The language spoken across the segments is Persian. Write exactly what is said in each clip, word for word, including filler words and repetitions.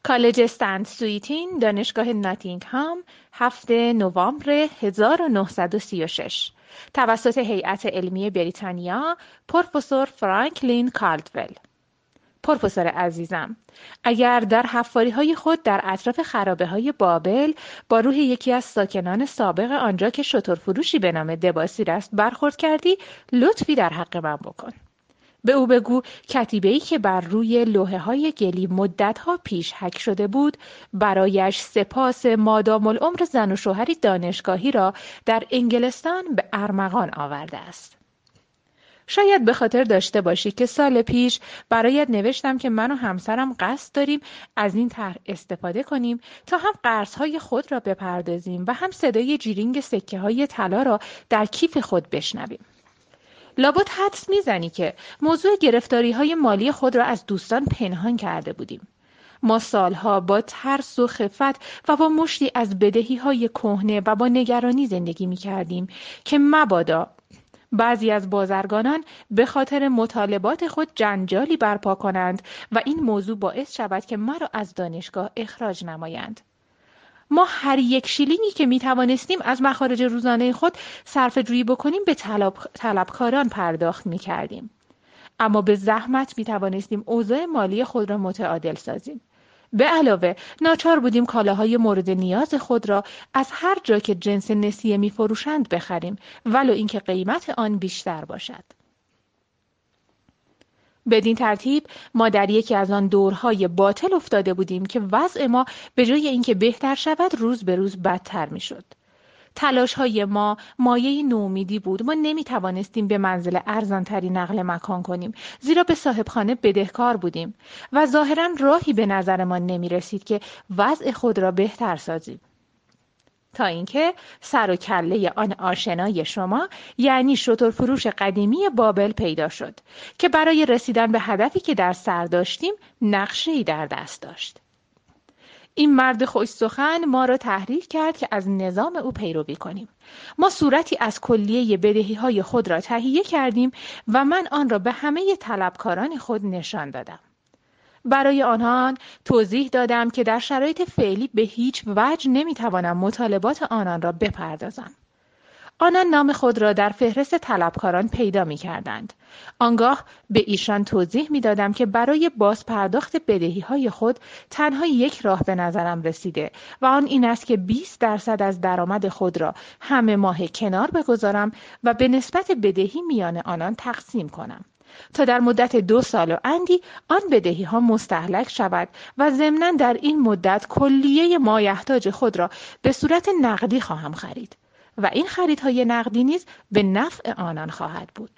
کالج استند سویتین، دانشگاه ناتینگهام، هفتم نوامبر هزار و نهصد و سی و شش توسط هیئت علمی بریتانیا، پروفسور فرانکلین کالدول. پروفسور عزیزم، اگر در حفاری‌های خود در اطراف خرابه‌های بابل با روح یکی از ساکنان سابق آنجا که شترفروشی به نام دباسیر است برخورد کردی، لطفی در حق من بکن. به او بگو کتیبه‌ای که بر روی لوحه‌های گلی مدت‌ها پیش حک شده بود، برایش سپاس مادام العمر زن و شوهری دانشگاهی را در انگلستان به ارمغان آورده است. شاید به خاطر داشته باشی که سال پیش برایت نوشتم که من و همسرم قصد داریم از این طرح استفاده کنیم تا هم قرض‌های خود را بپردازیم و هم صدای جیرینگ سکه‌های طلا را در کیف خود بشنویم. لابد حدس میزنی که موضوع گرفتاری‌های مالی خود را از دوستان پنهان کرده بودیم. ما سالها با ترس و خفت و با مشتی از بدهی‌های کهنه و با نگرانی زندگی می‌کردیم که مبادا بعضی از بازرگانان به خاطر مطالبات خود جنجالی برپا کنند و این موضوع باعث شود که مرا از دانشگاه اخراج نمایند. ما هر یک شیلینگی که می توانستیم از مخارج روزانه خود صرفه جویی بکنیم به طلب، طلبکاران پرداخت می کردیم. اما به زحمت می توانستیم اوضاع مالی خود را متعادل سازیم. به علاوه ناچار بودیم کالاهای مورد نیاز خود را از هر جا که جنس نسیه می فروشند بخریم، ولو اینکه قیمت آن بیشتر باشد. بدین ترتیب ما در یکی از آن دورهای باطل افتاده بودیم که وضع ما به جای اینکه بهتر شود روز به روز بدتر می شد. تلاش های ما مایه نومیدی بود. ما نمی توانستیم به منزل ارزانتری نقل مکان کنیم زیرا به صاحبخانه بدهکار بودیم و ظاهراً راهی به نظرمان نمی رسید که وضع خود را بهتر سازیم. تا اینکه سر و کله آن آشنای شما یعنی شترفروش قدیمی بابل پیدا شد که برای رسیدن به هدفی که در سر داشتیم نقشه‌ای در دست داشت. این مرد خوش سخن ما را تحریک کرد که از نظام او پیروی کنیم. ما صورتی از کلیه بدهی‌های خود را تهیه کردیم و من آن را به همه طلبکاران خود نشان دادم. برای آنان توضیح دادم که در شرایط فعلی به هیچ وجه نمیتوانم مطالبات آنان را بپردازم. آنان نام خود را در فهرست طلبکاران پیدا می کردند. آنگاه به ایشان توضیح می دادم که برای باز پرداخت بدهی های خود تنها یک راه به نظرم رسیده و آن این است که بیست درصد از درآمد خود را همه ماه کنار بگذارم و به نسبت بدهی میان آنان تقسیم کنم تا در مدت دو سال و اندی آن بدهی ها مستهلک شود و ضمناً در این مدت کلیه مایحتاج خود را به صورت نقدی خواهم خرید و این خریدهای نقدی نیز به نفع آنان خواهد بود.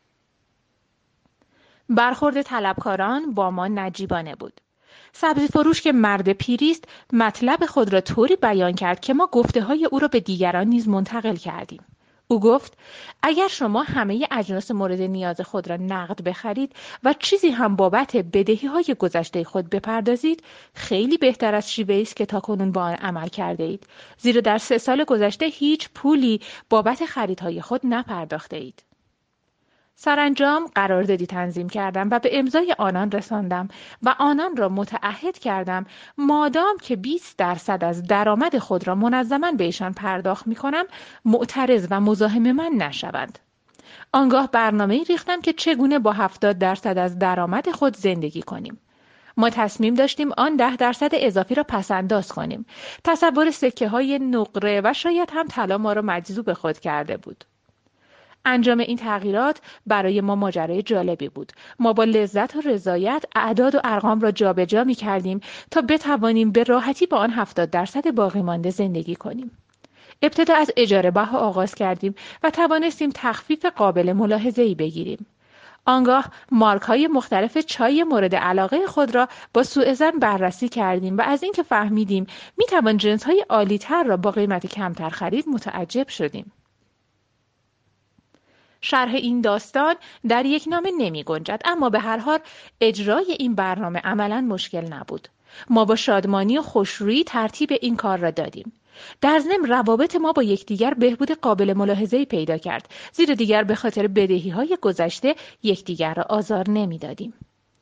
برخورد طلبکاران با ما نجیبانه بود. سبزی فروش که مرد پیری است مطلب خود را طوری بیان کرد که ما گفته های او را به دیگران نیز منتقل کردیم. او گفت اگر شما همه اجناس مورد نیاز خود را نقد بخرید و چیزی هم بابت بدهی های گذشته خود بپردازید، خیلی بهتر از شیوه‌ای است که تاکنون با آن عمل کرده اید، زیرا در سه سال گذشته هیچ پولی بابت خریدهای خود نپرداخته اید. سرانجام قراردادی تنظیم کردم و به امضای آنان رساندم و آنان را متعهد کردم مادام که بیست درصد از درآمد خود را منظما به ایشان پرداخت می کنم معترض و مزاحم من نشوند. آنگاه برنامه‌ای ریختم که چگونه با هفتاد درصد از درآمد خود زندگی کنیم. ما تصمیم داشتیم آن ده درصد اضافی را پس‌انداز کنیم. تصور سکه های نقره و شاید هم طلا ما را مجذوب خود کرده بود. انجام این تغییرات برای ما ماجرای جالبی بود. ما با لذت و رضایت اعداد و ارقام را جابجا می کردیم تا بتوانیم به راحتی با آن هفتاد درصد باقی مانده زندگی کنیم. ابتدا از اجاره بها آغاز کردیم و توانستیم تخفیف قابل ملاحظه‌ای بگیریم. آنگاه مارک‌های مختلف چای مورد علاقه خود را با سوءظن بررسی کردیم و از اینکه فهمیدیم میتوان جنس‌های عالی‌تر را با قیمت کمتر خرید متعجب شدیم. شرح این داستان در یک نامه نمی گنجد، اما به هر حال اجرای این برنامه عملاً مشکل نبود. ما با شادمانی و خوشرویی ترتیب این کار را دادیم. در ضمن روابط ما با یکدیگر بهبود قابل ملاحظه‌ای پیدا کرد، زیرا دیگر به خاطر بدهی‌های گذشته یکدیگر را آزار نمی‌دادیم.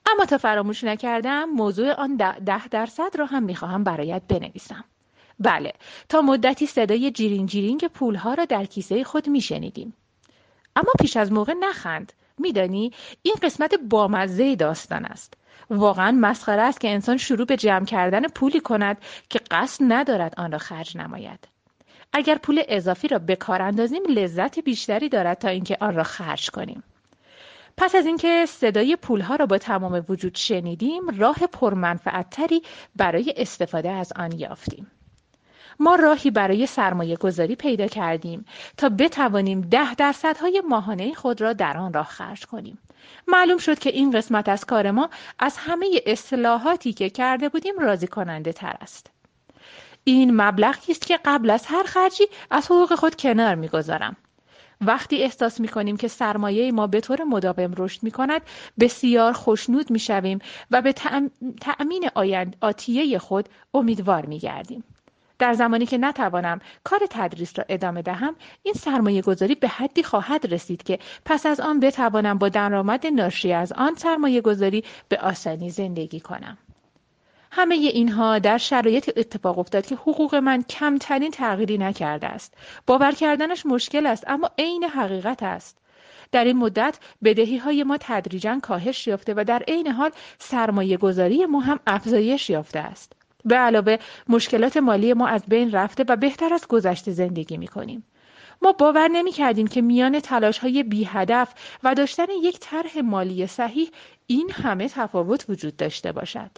اما تا فراموش نکردم موضوع آن ده درصد را هم میخواهم برایت بنویسم. بله، تا مدتی صدای جیرین جیرینگ پولها را در کیسه خود میشنیدیم. اما پیش از موقع نخند. میدانی این قسمت بامزه داستان است. واقعا مسخره است که انسان شروع به جمع کردن پولی کند که قصد ندارد آن را خرج نماید. اگر پول اضافی را به کار اندازیم لذت بیشتری دارد تا اینکه آن را خرج کنیم. پس از اینکه صدای پولها را با تمام وجود شنیدیم، راه پرمنفعت‌تری برای استفاده از آن یافتیم. ما راهی برای سرمایه گذاری پیدا کردیم تا بتوانیم ده درصدهای ماهانه خود را در آن راه خرج کنیم. معلوم شد که این قسمت از کار ما از همه اصلاحاتی که کرده بودیم راضی کننده تر است. این مبلغی است که قبل از هر خرجی از حقوق خود کنار می‌گذارم. وقتی احساس می‌کنیم که سرمایه ما به طور مداوم رشد می‌کند، بسیار خوشنود می‌شویم و به تأمین آینده آتیه خود امیدوار می‌گردیم. در زمانی که نتوانم کار تدریس را ادامه دهم، این سرمایه گذاری به حدی خواهد رسید که پس از آن بتوانم با درآمد ناشی از آن سرمایه گذاری به آسانی زندگی کنم. همه اینها در شرایط اتفاق افتاد که حقوق من کمترین تغییری نکرده است. باور کردنش مشکل است، اما عین حقیقت است. در این مدت بدهی‌های ما تدریجاً کاهش یافته و در عین حال سرمایه گذاری ما هم افزایش یافته است. به علاوه مشکلات مالی ما از بین رفته و بهتر از گذشته زندگی می‌کنیم. ما باور نمی‌کردیم که میان تلاش‌های بی‌هدف و داشتن یک طرح مالی صحیح این همه تفاوت وجود داشته باشد.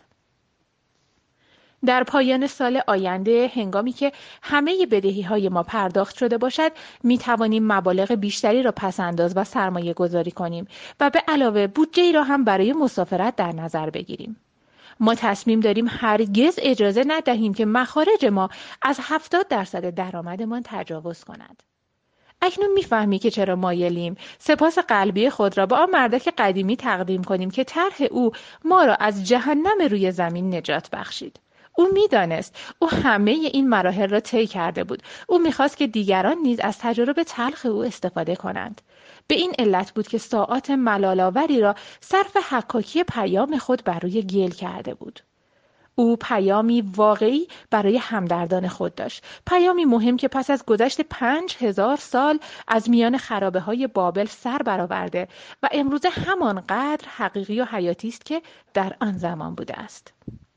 در پایان سال آینده، هنگامی که همه بدهی‌های ما پرداخت شده باشد، می‌توانیم مبالغ بیشتری را پس‌انداز و سرمایه گذاری کنیم و به علاوه بودجه‌ای را هم برای مسافرت در نظر بگیریم. ما تصمیم داریم هرگز اجازه ندهیم که مخارج ما از هفتاد درصد درآمدمان تجاوز کند. اکنون میفهمی که چرا مایلیم سپاس قلبی خود را به آن مردک قدیمی تقدیم کنیم که طرح او ما را از جهنم روی زمین نجات بخشید. او میدانست، او همه این مراحل را طی کرده بود. او میخواست که دیگران نیز از تجربه تلخ او استفاده کنند. به این علت بود که ساعات ملال‌آوری را صرف حکاکی پیام خود بر روی گل کرده بود. او پیامی واقعی برای همدردان خود داشت. پیامی مهم که پس از گذشت پنج هزار سال از میان خرابه های بابل سر برآورده و امروزه همانقدر حقیقی و حیاتی است که در آن زمان بوده است.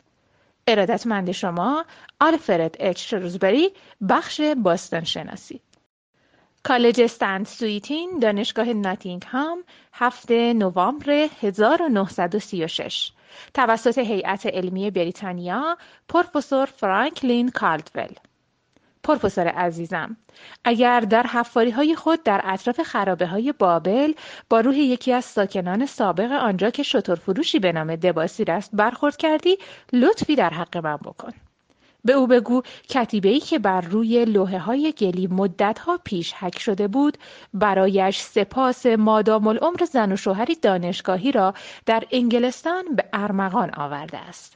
ارادتمند شما، آلفرد اچ شروزبری، بخش باستان شناسی. کالج استند سویتین، دانشگاه ناتینگهام، هفتم نوامبر هزار و نهصد و سی و شش. توسط هیئت علمی بریتانیا، پروفسور فرانکلین کالدول. پروفسور عزیزم، اگر در حفاری‌های خود در اطراف خرابه‌های بابل با روح یکی از ساکنان سابق آنجا که شترفروشی به نام دباسیر است برخورد کردی، لطفی در حق من بکن. به او بگو کتیبه‌ای که بر روی لوحه‌های گلی مدت‌ها پیش حک شده بود، برایش سپاس مادام العمر زن و شوهری دانشگاهی را در انگلستان به ارمغان آورده است.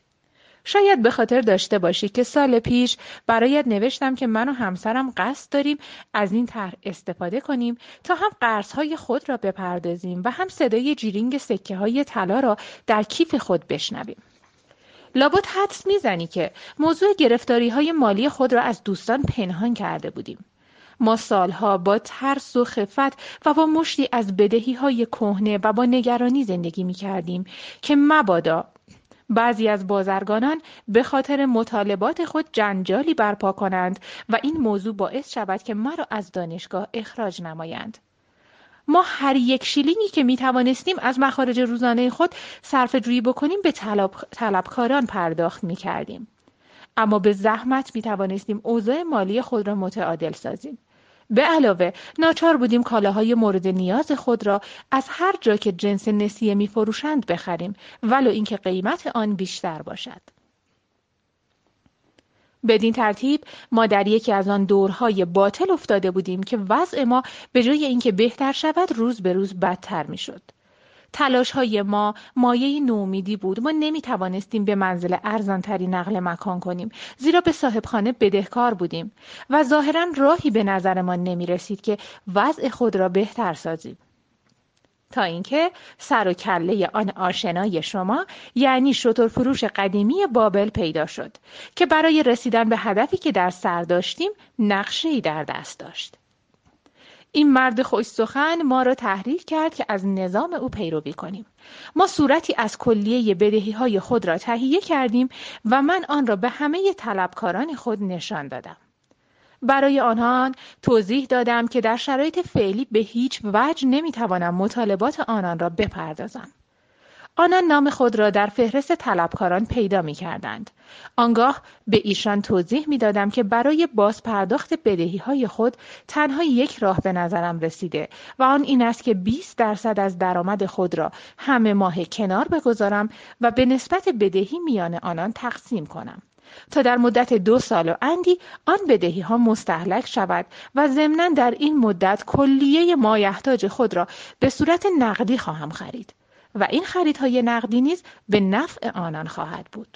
شاید به خاطر داشته باشی که سال پیش برایت نوشتم که من و همسرم قصد داریم از این طرح استفاده کنیم تا هم قرض‌های خود را بپردازیم و هم صدای جیرینگ سکه‌های طلا را در کیف خود بشنویم. لابد حدس میزنی که موضوع گرفتاری‌های مالی خود را از دوستان پنهان کرده بودیم. ما سالها با ترس و خفت و با مشتی از بدهی‌های کهنه و با نگرانی زندگی می‌کردیم که مبادا بعضی از بازرگانان به خاطر مطالبات خود جنجالی برپا کنند و این موضوع باعث شود که مرا از دانشگاه اخراج نمایند. ما هر یک شیلینگی که می توانستیم از مخارج روزانه خود صرفه جویی بکنیم به طلب، طلبکاران پرداخت می کردیم. اما به زحمت می توانستیم اوضاع مالی خود را متعادل سازیم. به علاوه ناچار بودیم کالاهای مورد نیاز خود را از هر جا که جنس نسیه می فروشند بخریم، ولو اینکه قیمت آن بیشتر باشد. بدین ترتیب ما در یکی از آن دورهای باطل افتاده بودیم که وضع ما به جای اینکه بهتر شود روز به روز بدتر می شد. تلاش‌های ما مایه نومیدی بود. ما نمی توانستیم به منزل ارزانتری نقل مکان کنیم، زیرا به صاحبخانه بدهکار بودیم و ظاهراً راهی به نظرمان نمی رسید که وضع خود را بهتر سازیم. تا اینکه سر و کله آن آشنای شما یعنی شتر فروش قدیمی بابل پیدا شد که برای رسیدن به هدفی که در سر داشتیم نقشه‌ای در دست داشت. این مرد خوش سخن ما را تحریک کرد که از نظام او پیروی کنیم. ما صورتی از کلیه بدهی‌های خود را تهیه کردیم و من آن را به همه طلبکاران خود نشان دادم. برای آنان توضیح دادم که در شرایط فعلی به هیچ وجه نمیتوانم مطالبات آنان را بپردازم. آنان نام خود را در فهرست طلبکاران پیدا می کردند. آنگاه به ایشان توضیح می دادم که برای باز پرداخت بدهی های خود تنها یک راه به نظرم رسیده و آن این است که بیست درصد از درآمد خود را همه ماه کنار بگذارم و به نسبت بدهی میان آنان تقسیم کنم تا در مدت دو سال و اندی آن بدهی ها مستهلک شود و ضمناً در این مدت کلیه مایحتاج خود را به صورت نقدی خواهم خرید و این خریدهای نقدی نیز به نفع آنان خواهد بود.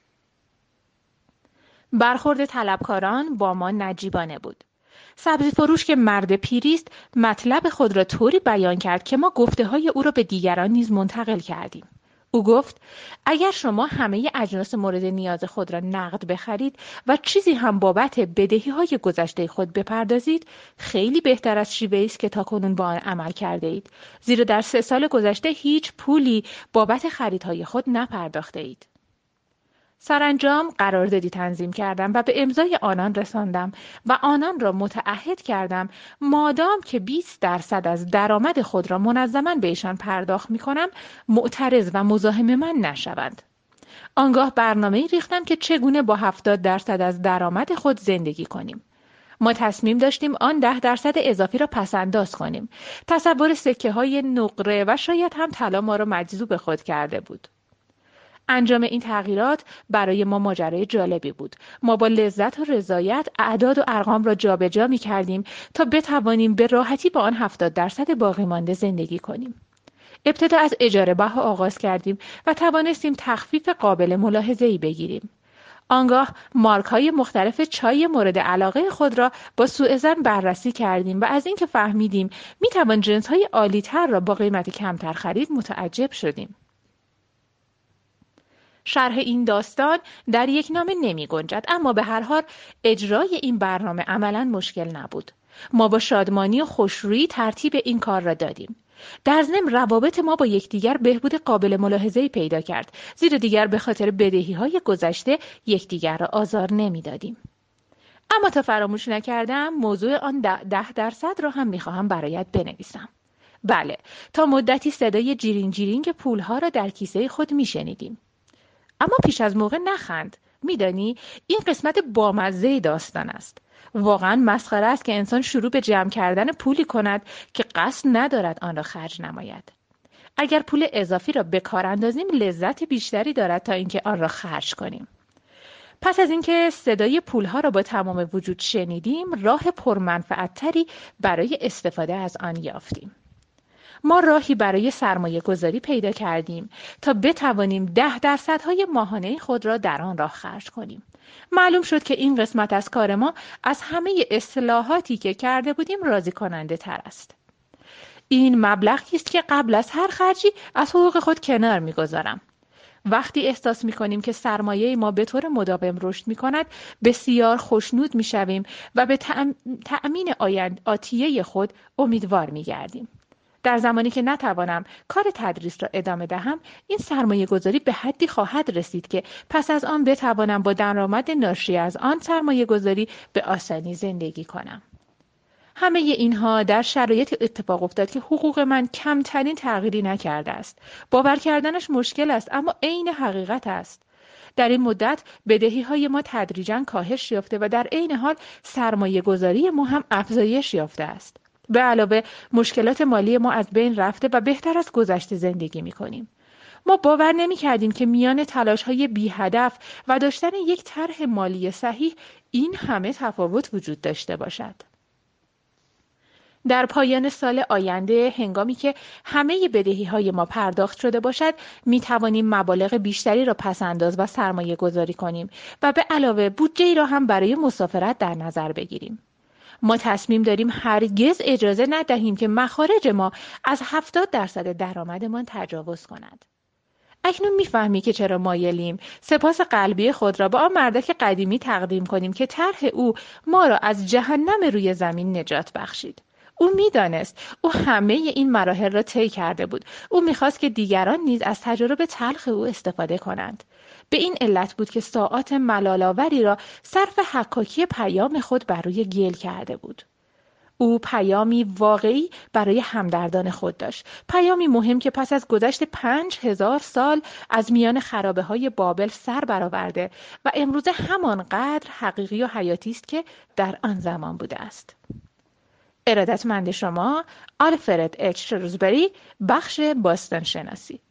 برخورد طلبکاران با ما نجیبانه بود. سبزی فروش که مرد پیری است مطلب خود را طوری بیان کرد که ما گفته های او را به دیگران نیز منتقل کردیم. او گفت اگر شما همه اجناس مورد نیاز خود را نقد بخرید و چیزی هم بابت بدهی های گذشته خود بپردازید خیلی بهتر از شیوه‌ای است که تاکنون با آن عمل کرده اید، زیرا در سه سال گذشته هیچ پولی بابت خریدهای خود نپرداخته اید. سرانجام قراردادی تنظیم کردم و به امضای آنان رساندم و آنان را متعهد کردم مادام که بیست درصد از درآمد خود را منظما به ایشان پرداخت می کنم معترض و مزاحم من نشوند. آنگاه برنامه‌ای ریختم که چگونه با هفتاد درصد از درآمد خود زندگی کنیم. ما تصمیم داشتیم آن ده درصد اضافی را پس‌انداز کنیم. تصور سکه های نقره و شاید هم طلا ما را مجذوب خود کرده بود. انجام این تغییرات برای ما ماجرای جالبی بود. ما با لذت و رضایت اعداد و ارقام را جابجا می کردیم تا بتوانیم به راحتی با آن هفتاد درصد باقی مانده زندگی کنیم. ابتدا از اجاره بها آغاز کردیم و توانستیم تخفیف قابل ملاحظه‌ای بگیریم. آنگاه مارک های مختلف چای مورد علاقه خود را با سوءظن بررسی کردیم و از اینکه فهمیدیم می توان جنس های عالی تر را با قیمت کمتر خرید متعجب شدیم. شرح این داستان در یک نامه نمی گنجد، اما به هر حال اجرای این برنامه عملاً مشکل نبود. ما با شادمانی و خوشرویی ترتیب این کار را دادیم. در ضمن روابط ما با یکدیگر بهبود قابل ملاحظه‌ای پیدا کرد، زیرا دیگر به خاطر بدهی‌های گذشته یکدیگر را آزار نمی‌دادیم. اما تا فراموش نکردم موضوع آن ده درصد را هم می‌خواهم برایت بنویسم. بله، تا مدتی صدای جیرین جیرینگ پول‌ها را در کیسه خود می‌شنیدیم. اما پیش از موقع نخند. میدانی این قسمت بامزه داستان است. واقعا مسخره است که انسان شروع به جمع کردن پولی کند که قصد ندارد آن را خرج نماید. اگر پول اضافی را به کار اندازیم لذت بیشتری دارد تا اینکه آن را خرج کنیم. پس از اینکه صدای پولها را با تمام وجود شنیدیم، راه پرمنفعت‌تری برای استفاده از آن یافتیم. ما راهی برای سرمایه گذاری پیدا کردیم تا بتوانیم ده درصدهای ماهانه خود را در آن راه خرج کنیم. معلوم شد که این قسمت از کار ما از همه اصلاحاتی که کرده بودیم راضی کننده تر است. این مبلغی است که قبل از هر خرجی از حقوق خود کنار می‌گذارم. وقتی احساس می‌کنیم که سرمایه ما به طور مداوم رشد می‌کند، بسیار خوشنود می‌شویم و به تأمین آتیه خود امیدوار می‌گردیم. در زمانی که نتوانم کار تدریس را ادامه دهم، این سرمایه گذاری به حدی خواهد رسید که پس از آن بتوانم با درآمد ناشی از آن سرمایه گذاری به آسانی زندگی کنم. همه اینها در شرایط اتفاق افتاد که حقوق من کمترین تغییری نکرده است. باور کردنش مشکل است، اما عین حقیقت است. در این مدت بدهی‌های ما تدریجاً کاهش یافته و در عین حال سرمایه گذاری ما هم افزایش یافته است. به علاوه مشکلات مالی ما از بین رفته و بهتر از گذشته زندگی می کنیم. ما باور نمی کردیم که میان تلاش های بی هدف و داشتن یک طرح مالی صحیح این همه تفاوت وجود داشته باشد. در پایان سال آینده هنگامی که همه بدهی های ما پرداخت شده باشد می توانیم مبالغ بیشتری را پس انداز و سرمایه گذاری کنیم و به علاوه بودجه‌ای را هم برای مسافرت در نظر بگیریم. ما تصمیم داریم هرگز اجازه ندهیم که مخارج ما از هفتاد درصد درآمدمان تجاوز کند. اکنون میفهمی که چرا مایلیم سپاس قلبی خود را به آن مردک قدیمی تقدیم کنیم که طرح او ما را از جهنم روی زمین نجات بخشید. او میدانست او همه این مراحل را طی کرده بود. او میخواست که دیگران نیز از تجربه تلخ او استفاده کنند. به این علت بود که ساعات ملال‌آوری را صرف حکاکی پیام خود بر روی گل کرده بود. او پیامی واقعی برای همدردان خود داشت. پیامی مهم که پس از گذشت پنج هزار سال از میان خرابه های بابل سر برآورده و امروزه همانقدر حقیقی و حیاتی است که در آن زمان بوده است. ارادتمند شما، آلفرد اچ شروزبری، بخش باستان شناسی.